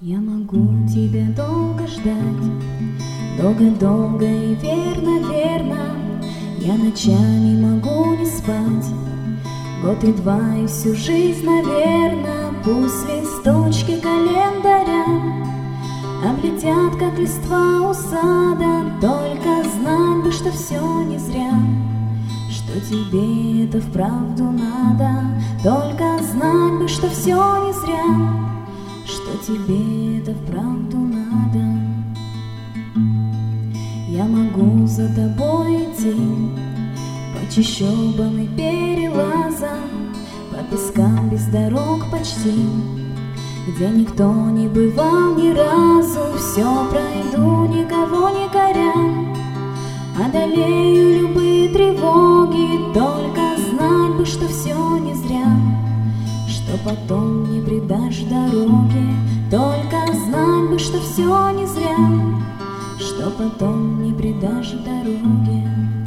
Я могу тебя долго ждать, долго-долго и верно-верно. Я ночами могу не спать, год и два и всю жизнь, наверно. Пусть листочки календаря облетят, как листва у сада, только знать бы, что все не зря, что тебе это вправду надо. Только знать бы, что все не зря, что тебе это вправду надо. Я могу за тобой идти по чащобам и перелазам, по пескам без дорог почти, где никто не бывал ни разу. Все пройду, никого не коря, одолею любые тревоги. Только знать бы, что все не зря, что потом не предашь дороге. Только знать бы, что все не зря, что потом не предашь дороге.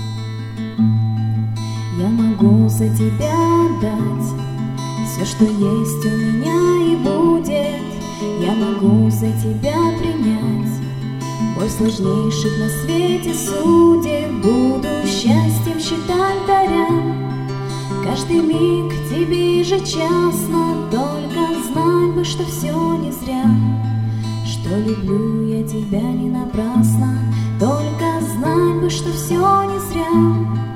Я могу за тебя отдать все, что есть у меня и будет. Я могу за тебя принять боль сложнейших на свете судеб. Буду счастьем считать даря каждый миг тебе ежечасно. Только знать бы, что все не зря, что люблю я тебя не напрасно. Только знать бы, что все не зря,